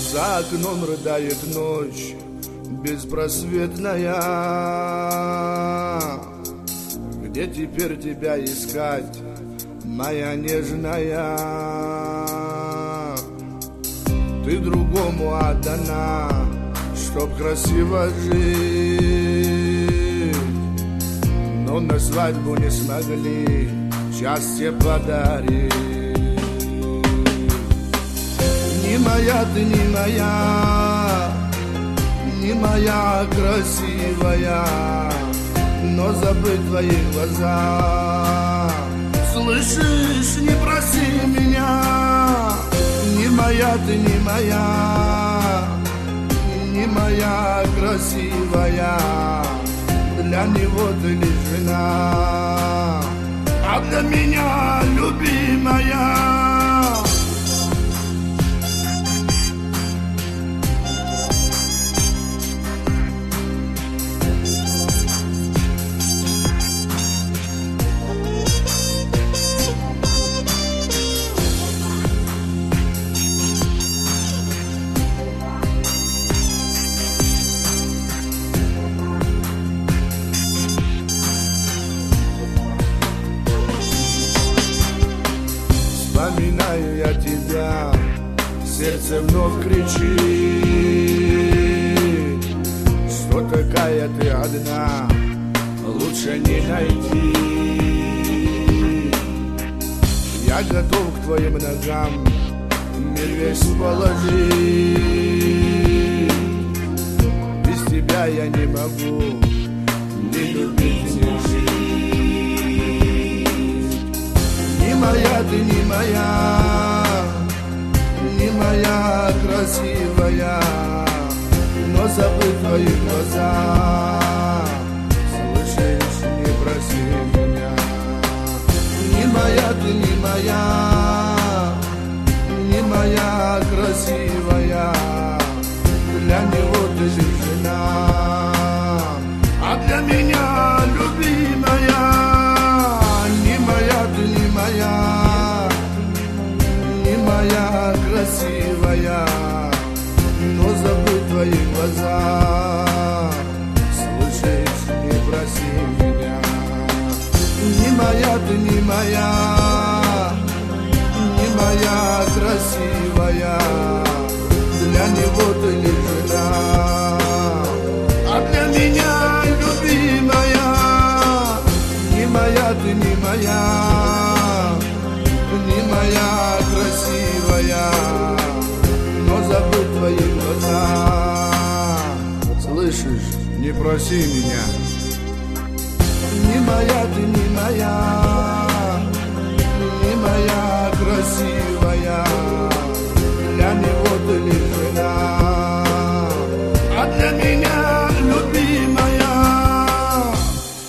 За окном рыдает ночь беспросветная. Где теперь тебя искать, моя нежная? Ты другому отдана, чтоб красиво жить, но на свадьбу не смогли счастье подарить. Не моя ты, не моя, не моя красивая, но забыть твои глаза. Слышишь, не проси меня. Не моя ты, не моя, не моя красивая, для него ты лишь жена, а для меня любимая. Вспоминаю я тебя, сердце вновь кричит, что такая ты одна, лучше не найти. Я готов к твоим ногам мир весь положить. Без тебя я не могу ни любить, ни жить. Не моя ты, не моя, не моя красивая, но забыть твои глаза. Слышишь, не проси меня. Не моя ты, не моя, не моя красивая, для него ты лишь жена, а для меня любимая. Не моя ты, не моя, не моя красивая, но забыть твои глаза. Слышишь, не проси меня. Не моя ты, не моя, не моя красивая, для него ты лишь жена, а для меня любимая. Не моя ты, не моя, не моя красивая, но забыть твои глаза. Слышишь, не проси меня. Не моя ты, не моя, не моя красивая, для него ты лишь жена, а для меня